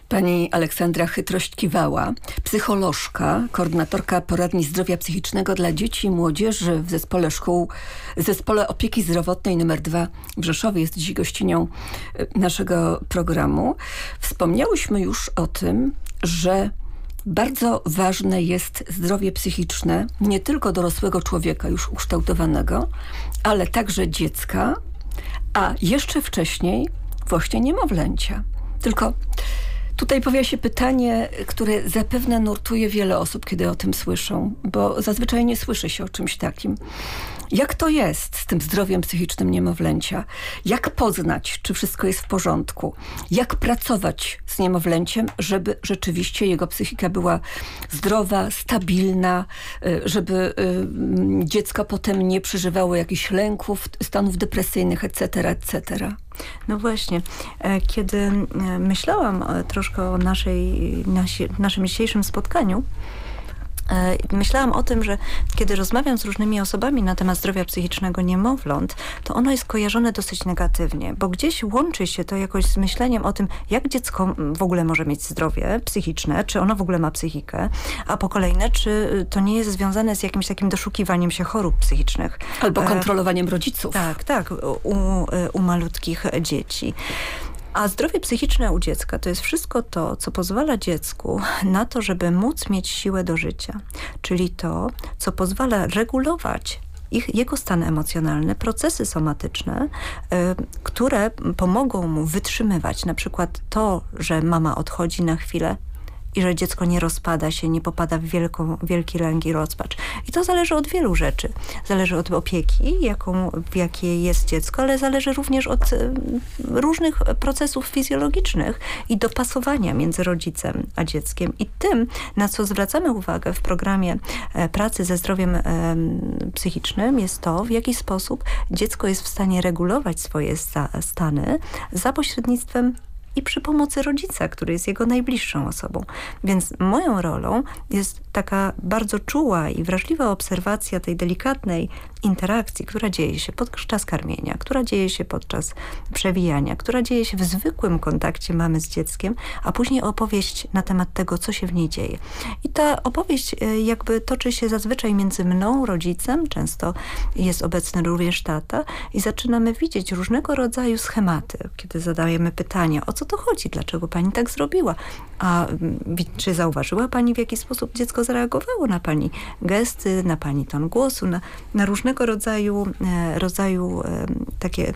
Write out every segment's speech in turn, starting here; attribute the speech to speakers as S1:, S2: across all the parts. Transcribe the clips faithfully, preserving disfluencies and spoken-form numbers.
S1: Pani Aleksandra Chytrość-Kiwała, psycholożka, koordynatorka poradni zdrowia psychicznego dla dzieci i młodzieży w zespole szkół, zespole opieki zdrowotnej numer dwa w Rzeszowie, jest dziś gościnią naszego programu. Wspomniałyśmy już o tym, że bardzo ważne jest zdrowie psychiczne nie tylko dorosłego człowieka już ukształtowanego, ale także dziecka, a jeszcze wcześniej właśnie niemowlęcia. Tylko tutaj pojawia się pytanie, które zapewne nurtuje wiele osób, kiedy o tym słyszą, bo zazwyczaj nie słyszy się o czymś takim. Jak to jest z tym zdrowiem psychicznym niemowlęcia? Jak poznać, czy wszystko jest w porządku? Jak pracować z niemowlęciem, żeby rzeczywiście jego psychika była zdrowa, stabilna, żeby dziecko potem nie przeżywało jakichś lęków, stanów depresyjnych, et cetera, et cetera?
S2: No właśnie, kiedy myślałam troszkę o naszej, nasi, naszym dzisiejszym spotkaniu, myślałam o tym, że kiedy rozmawiam z różnymi osobami na temat zdrowia psychicznego niemowląt, to ono jest kojarzone dosyć negatywnie, bo gdzieś łączy się to jakoś z myśleniem o tym, jak dziecko w ogóle może mieć zdrowie psychiczne, czy ono w ogóle ma psychikę, a po kolejne, czy to nie jest związane z jakimś takim doszukiwaniem się chorób psychicznych.
S1: Albo kontrolowaniem rodziców.
S2: Tak, tak, u, u malutkich dzieci. A zdrowie psychiczne u dziecka to jest wszystko to, co pozwala dziecku na to, żeby móc mieć siłę do życia. Czyli to, co pozwala regulować ich, jego stan emocjonalny, procesy somatyczne, y, które pomogą mu wytrzymywać na przykład to, że mama odchodzi na chwilę, i że dziecko nie rozpada się, nie popada w wielką, wielki lęk i rozpacz. I to zależy od wielu rzeczy. Zależy od opieki, jaką, w jakiej jest dziecko, ale zależy również od y, różnych procesów fizjologicznych i dopasowania między rodzicem a dzieckiem. I tym, na co zwracamy uwagę w programie e, pracy ze zdrowiem e, psychicznym, jest to, w jaki sposób dziecko jest w stanie regulować swoje sta stany za pośrednictwem i przy pomocy rodzica, który jest jego najbliższą osobą. Więc moją rolą jest taka bardzo czuła i wrażliwa obserwacja tej delikatnej interakcji, która dzieje się podczas karmienia, która dzieje się podczas przewijania, która dzieje się w zwykłym kontakcie mamy z dzieckiem, a później opowieść na temat tego, co się w niej dzieje. I ta opowieść jakby toczy się zazwyczaj między mną, rodzicem, często jest obecny również tata i zaczynamy widzieć różnego rodzaju schematy, kiedy zadajemy pytania, o co to chodzi, dlaczego pani tak zrobiła, a czy zauważyła pani, w jaki sposób dziecko zareagowało na pani gesty, na pani ton głosu, na, na różnego rodzaju, e, rodzaju e, takie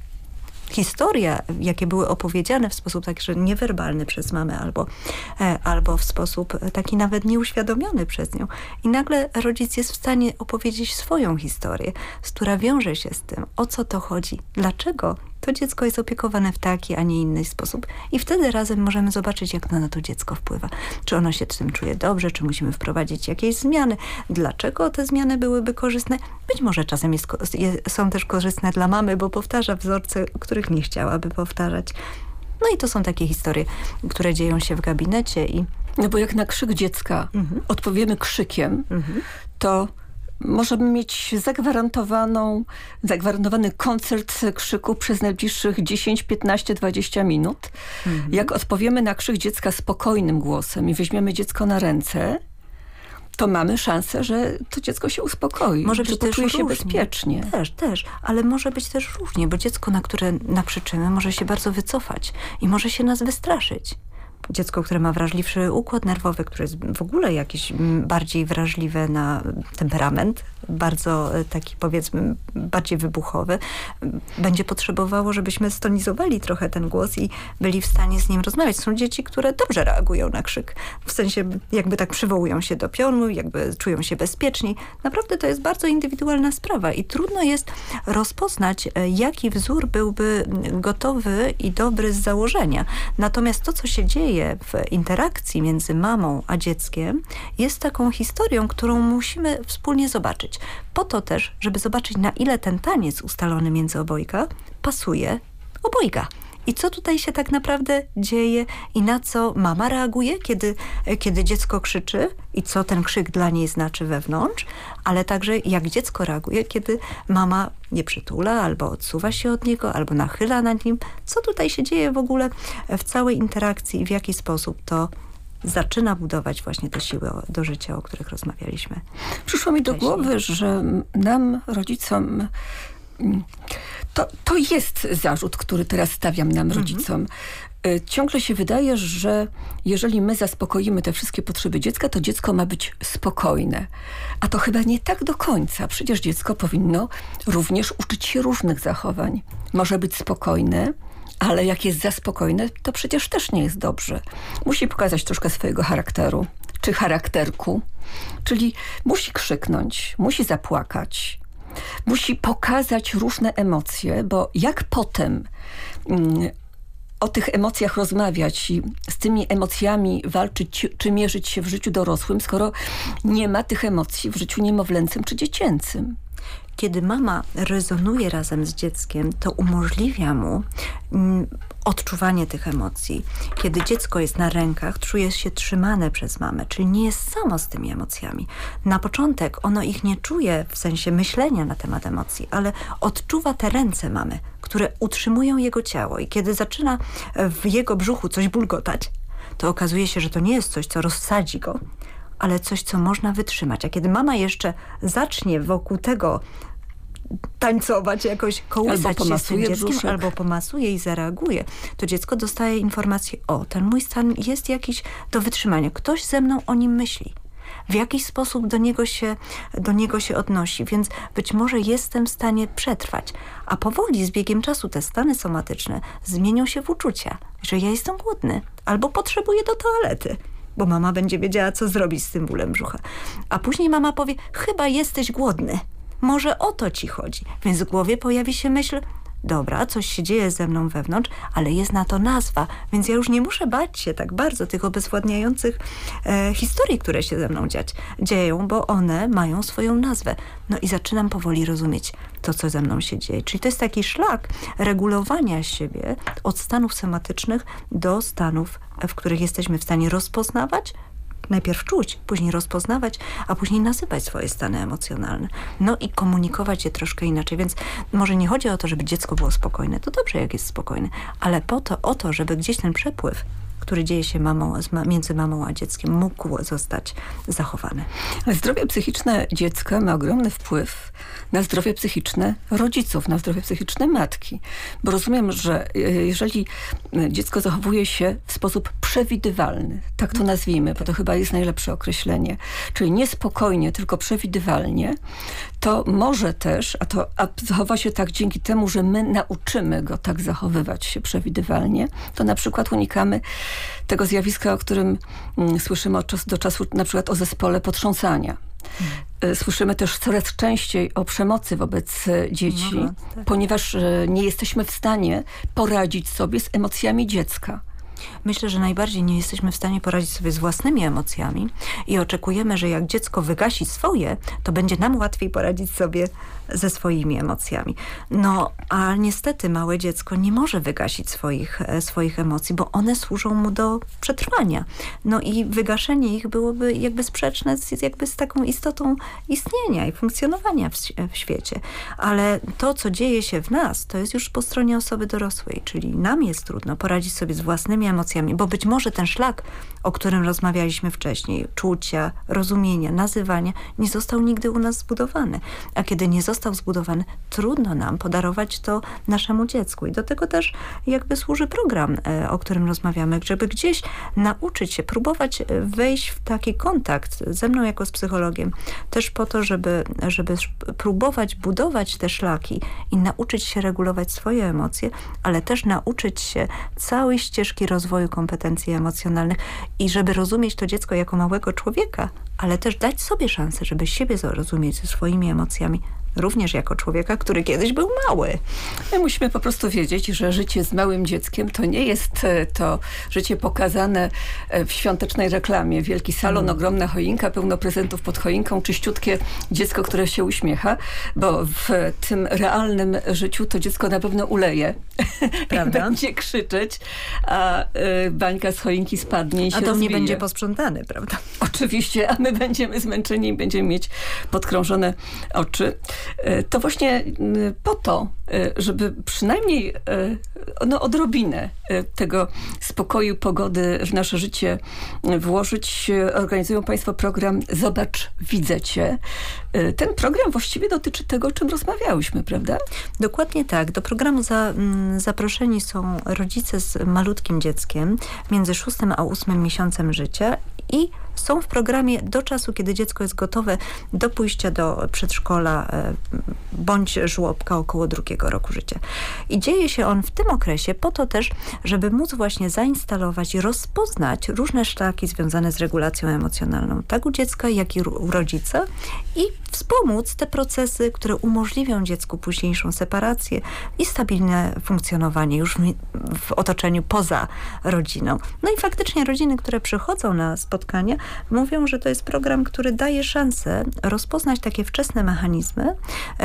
S2: historie, jakie były opowiedziane w sposób także niewerbalny przez mamę albo, e, albo w sposób taki nawet nieuświadomiony przez nią. I nagle rodzic jest w stanie opowiedzieć swoją historię, która wiąże się z tym, o co to chodzi, dlaczego to dziecko jest opiekowane w taki, a nie inny sposób. I wtedy razem możemy zobaczyć, jak na to dziecko wpływa. Czy ono się z tym czuje dobrze, czy musimy wprowadzić jakieś zmiany. Dlaczego te zmiany byłyby korzystne? Być może czasem jest, są też korzystne dla mamy, bo powtarza wzorce, których nie chciałaby powtarzać. No i to są takie historie, które dzieją się w gabinecie. I
S1: no bo jak na krzyk dziecka mhm. odpowiemy krzykiem, mhm. to możemy mieć zagwarantowaną, zagwarantowany koncert krzyku przez najbliższych dziesięć, piętnaście, dwadzieścia minut. Mhm. Jak odpowiemy na krzyk dziecka spokojnym głosem i weźmiemy dziecko na ręce, to mamy szansę, że to dziecko się uspokoi,
S2: może
S1: że
S2: być
S1: poczuje
S2: też
S1: się
S2: różnie.
S1: bezpiecznie.
S2: Też, też, ale może być też różnie, bo dziecko, na które nakrzyczymy, może się bardzo wycofać i może się nas wystraszyć. Dziecko, które ma wrażliwszy układ nerwowy, które jest w ogóle jakieś bardziej wrażliwe na temperament, bardzo taki, powiedzmy, bardziej wybuchowy, będzie potrzebowało, żebyśmy stonizowali trochę ten głos i byli w stanie z nim rozmawiać. Są dzieci, które dobrze reagują na krzyk. W sensie jakby tak przywołują się do pionu, jakby czują się bezpieczniej. Naprawdę to jest bardzo indywidualna sprawa i trudno jest rozpoznać, jaki wzór byłby gotowy i dobry z założenia. Natomiast to, co się dzieje w interakcji między mamą a dzieckiem, jest taką historią, którą musimy wspólnie zobaczyć. Po to też, żeby zobaczyć, na ile ten taniec ustalony między obojga pasuje obojga. I co tutaj się tak naprawdę dzieje i na co mama reaguje, kiedy, kiedy dziecko krzyczy i co ten krzyk dla niej znaczy wewnątrz, ale także jak dziecko reaguje, kiedy mama nie przytula, albo odsuwa się od niego, albo nachyla nad nim. Co tutaj się dzieje w ogóle w całej interakcji i w jaki sposób to zaczyna budować właśnie te siły do życia, o których rozmawialiśmy.
S1: Przyszło mi do
S2: wcześniej.
S1: głowy, że nam, rodzicom, to, to jest zarzut, który teraz stawiam nam, rodzicom. Mhm. Ciągle się wydaje, że jeżeli my zaspokoimy te wszystkie potrzeby dziecka, to dziecko ma być spokojne. A to chyba nie tak do końca. Przecież dziecko powinno również uczyć się różnych zachowań. Może być spokojne, ale jak jest za spokojne, to przecież też nie jest dobrze. Musi pokazać troszkę swojego charakteru, czy charakterku. Czyli musi krzyknąć, musi zapłakać, musi pokazać różne emocje, bo jak potem mm, o tych emocjach rozmawiać i z tymi emocjami walczyć, czy mierzyć się w życiu dorosłym, skoro nie ma tych emocji w życiu niemowlęcym czy dziecięcym.
S2: Kiedy mama rezonuje razem z dzieckiem, to umożliwia mu mm, odczuwanie tych emocji. Kiedy dziecko jest na rękach, czuje się trzymane przez mamę, czyli nie jest samo z tymi emocjami. Na początek ono ich nie czuje w sensie myślenia na temat emocji, ale odczuwa te ręce mamy, które utrzymują jego ciało. I kiedy zaczyna w jego brzuchu coś bulgotać, to okazuje się, że to nie jest coś, co rozsadzi go, ale coś, co można wytrzymać. A kiedy mama jeszcze zacznie wokół tego tańcować, jakoś kołysać się z tym dzieckiem, brzuszek. Albo pomasuje i zareaguje, to dziecko dostaje informację, o, ten mój stan jest jakiś do wytrzymania. Ktoś ze mną o nim myśli. W jakiś sposób do niego się, do niego się odnosi, więc być może jestem w stanie przetrwać. A powoli z biegiem czasu te stany somatyczne zmienią się w uczucia, że ja jestem głodny albo potrzebuję do toalety, bo mama będzie wiedziała, co zrobić z tym bólem brzucha. A później mama powie, chyba jesteś głodny. Może o to ci chodzi. Więc w głowie pojawi się myśl, dobra, coś się dzieje ze mną wewnątrz, ale jest na to nazwa, więc ja już nie muszę bać się tak bardzo tych obezwładniających e, historii, które się ze mną dziać, dzieją, bo one mają swoją nazwę. No i zaczynam powoli rozumieć to, co ze mną się dzieje. Czyli to jest taki szlak regulowania siebie od stanów somatycznych do stanów, w których jesteśmy w stanie rozpoznawać, najpierw czuć, później rozpoznawać, a później nazywać swoje stany emocjonalne. No i komunikować je troszkę inaczej. Więc może nie chodzi o to, żeby dziecko było spokojne. To dobrze, jak jest spokojne. Ale po to, o to, żeby gdzieś ten przepływ, który dzieje się mamą, między mamą a dzieckiem, mógł zostać zachowany.
S1: Ale zdrowie psychiczne dziecka ma ogromny wpływ na zdrowie psychiczne rodziców, na zdrowie psychiczne matki. Bo rozumiem, że jeżeli dziecko zachowuje się w sposób przewidywalny, tak to nazwijmy, bo to chyba jest najlepsze określenie, czyli niespokojnie, tylko przewidywalnie, to może też, a to a zachowa się tak dzięki temu, że my nauczymy go tak zachowywać się przewidywalnie, to na przykład unikamy tego zjawiska, o którym mm, słyszymy od czasu do czasu, na przykład o zespole potrząsania. Hmm. Słyszymy też coraz częściej o przemocy wobec dzieci, no, tak. ponieważ nie jesteśmy w stanie poradzić sobie z emocjami dziecka.
S2: Myślę, że najbardziej nie jesteśmy w stanie poradzić sobie z własnymi emocjami i oczekujemy, że jak dziecko wygasi swoje, to będzie nam łatwiej poradzić sobie ze swoimi emocjami. No, a niestety małe dziecko nie może wygasić swoich, swoich emocji, bo one służą mu do przetrwania. No i wygaszenie ich byłoby jakby sprzeczne z, jakby z taką istotą istnienia i funkcjonowania w, w świecie. Ale to, co dzieje się w nas, to jest już po stronie osoby dorosłej, czyli nam jest trudno poradzić sobie z własnymi emocjami, bo być może ten szlak, o którym rozmawialiśmy wcześniej, czucia, rozumienia, nazywania, nie został nigdy u nas zbudowany. A kiedy nie został zbudowany, trudno nam podarować to naszemu dziecku. I do tego też jakby służy program, o którym rozmawiamy, żeby gdzieś nauczyć się, próbować wejść w taki kontakt ze mną jako z psychologiem, też po to, żeby, żeby próbować budować te szlaki i nauczyć się regulować swoje emocje, ale też nauczyć się całej ścieżki rozwoju kompetencji emocjonalnych i żeby rozumieć to dziecko jako małego człowieka, ale też dać sobie szansę, żeby siebie zrozumieć ze swoimi emocjami, również jako człowieka, który kiedyś był mały.
S1: My musimy po prostu wiedzieć, że życie z małym dzieckiem to nie jest to życie pokazane w świątecznej reklamie. Wielki salon, mm. ogromna choinka, pełno prezentów pod choinką, czyściutkie dziecko, które się uśmiecha, bo w tym realnym życiu to dziecko na pewno uleje. Prawda? I będzie krzyczeć, a y, bańka z choinki spadnie i się
S2: A dom
S1: rozbije.
S2: nie będzie posprzątany, prawda?
S1: Oczywiście, a my będziemy zmęczeni i będziemy mieć podkrążone oczy. To właśnie po to, żeby przynajmniej no, odrobinę tego spokoju, pogody w nasze życie włożyć, organizują Państwo program Zobacz, widzę Cię. Ten program właściwie dotyczy tego, o czym rozmawiałyśmy, prawda?
S2: Dokładnie tak. Do programu za, m, zaproszeni są rodzice z malutkim dzieckiem między szóstym a ósmym miesiącem życia i są w programie do czasu, kiedy dziecko jest gotowe do pójścia do przedszkola e, bądź żłobka około drugiego roku życia. I dzieje się on w tym okresie po to też, żeby móc właśnie zainstalować i rozpoznać różne szlaki związane z regulacją emocjonalną, tak u dziecka, jak i u rodzica i wspomóc te procesy, które umożliwią dziecku późniejszą separację i stabilne funkcjonowanie już w, w otoczeniu poza rodziną. No i faktycznie rodziny, które przychodzą na spotkania, mówią, że to jest program, który daje szansę rozpoznać takie wczesne mechanizmy,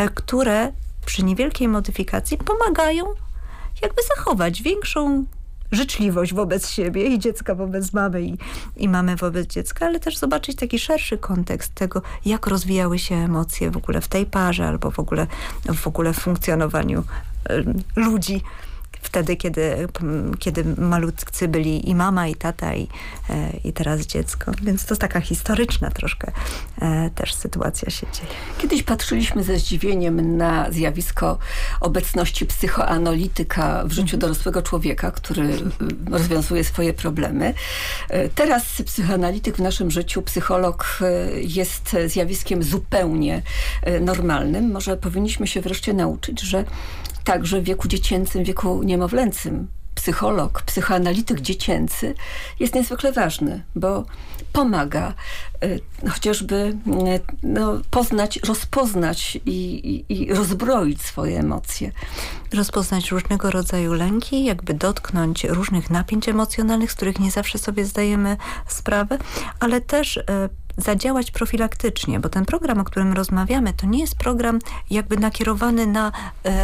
S2: które przy niewielkiej modyfikacji pomagają jakby zachować większą życzliwość wobec siebie i dziecka wobec mamy i, i mamy wobec dziecka, ale też zobaczyć taki szerszy kontekst tego, jak rozwijały się emocje w ogóle w tej parze albo w ogóle w, ogóle w funkcjonowaniu y, ludzi. Wtedy, kiedy, kiedy malutcy byli i mama, i tata, i, i teraz dziecko. Więc to taka historyczna troszkę e, też sytuacja się dzieje.
S1: Kiedyś patrzyliśmy ze zdziwieniem na zjawisko obecności psychoanalityka w życiu dorosłego człowieka, który rozwiązuje swoje problemy. Teraz psychoanalityk w naszym życiu, psycholog jest zjawiskiem zupełnie normalnym. Może powinniśmy się wreszcie nauczyć, że także w wieku dziecięcym, wieku niemowlęcym psycholog, psychoanalityk dziecięcy jest niezwykle ważny, bo pomaga y, chociażby y, no, poznać, rozpoznać i, i, i rozbroić swoje emocje.
S2: Rozpoznać różnego rodzaju lęki, jakby dotknąć różnych napięć emocjonalnych, z których nie zawsze sobie zdajemy sprawę, ale też y, zadziałać profilaktycznie, bo ten program, o którym rozmawiamy, to nie jest program jakby nakierowany na,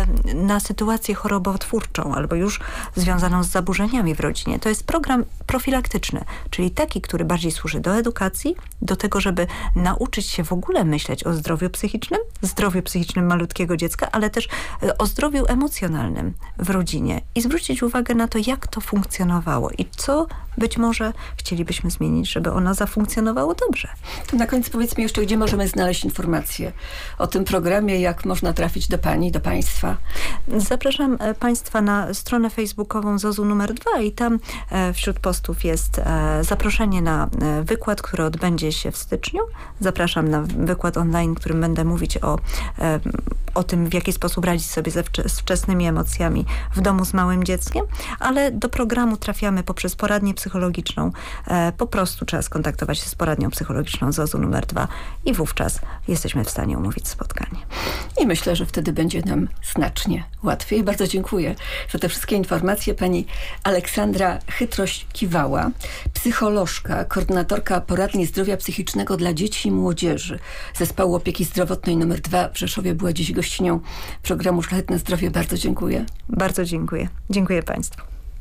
S2: na sytuację chorobotwórczą albo już związaną z zaburzeniami w rodzinie. To jest program profilaktyczny, czyli taki, który bardziej służy do edukacji, do tego, żeby nauczyć się w ogóle myśleć o zdrowiu psychicznym, zdrowiu psychicznym malutkiego dziecka, ale też o zdrowiu emocjonalnym w rodzinie i zwrócić uwagę na to, jak to funkcjonowało i co być może chcielibyśmy zmienić, żeby ono zafunkcjonowało dobrze.
S1: To na koniec powiedzmy jeszcze, gdzie możemy znaleźć informacje o tym programie, jak można trafić do Pani, do Państwa.
S2: Zapraszam Państwa na stronę facebookową ZOZ-u numer dwa i tam wśród postów jest zaproszenie na wykład, który odbędzie się w styczniu. Zapraszam na wykład online, w którym będę mówić o, o tym, w jaki sposób radzić sobie ze wcze- z wczesnymi emocjami w domu z małym dzieckiem, ale do programu trafiamy poprzez poradnię psychologiczną. Po prostu trzeba skontaktować się z poradnią psychologiczną ZOZ-u numer dwa i wówczas jesteśmy w stanie umówić spotkanie.
S1: I myślę, że wtedy będzie nam znacznie łatwiej. Bardzo dziękuję za te wszystkie informacje. Pani Aleksandra Chytrość-Kiwała, psycholożka, koordynatorka poradni zdrowia psychicznego dla dzieci i młodzieży Zespołu Opieki Zdrowotnej numer dwa w Rzeszowie, była dziś gościnią programu Szlachetne Zdrowie. Bardzo dziękuję.
S2: Bardzo dziękuję. Dziękuję Państwu.